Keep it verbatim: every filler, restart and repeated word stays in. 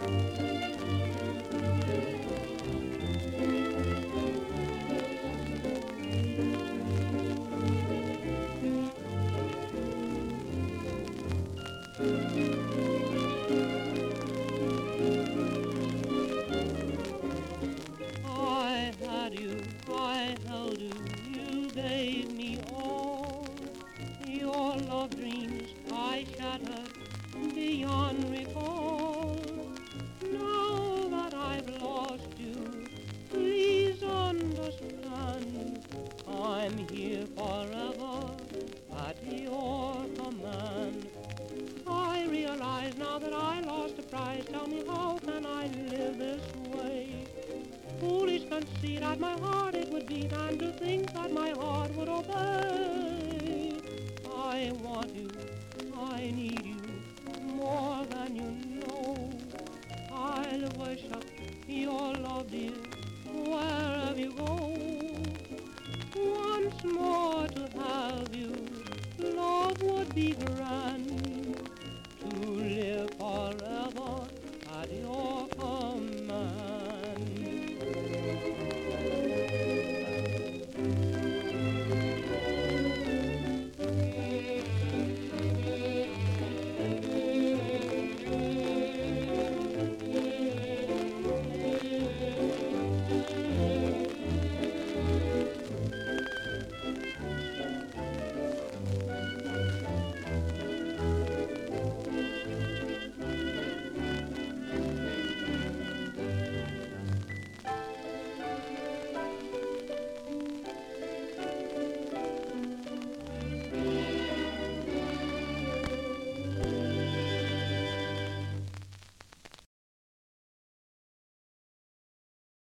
I had you, I held you, you gave me all. Your love dreams I shattered beyond recall. Now that I've lost you, please understand, I'm here forever at your command. I realize now that I lost the prize. Tell me, how can I live this way? Foolish conceit at my heart it would beat, and to think that my heart would obey. I want you, I need you more than you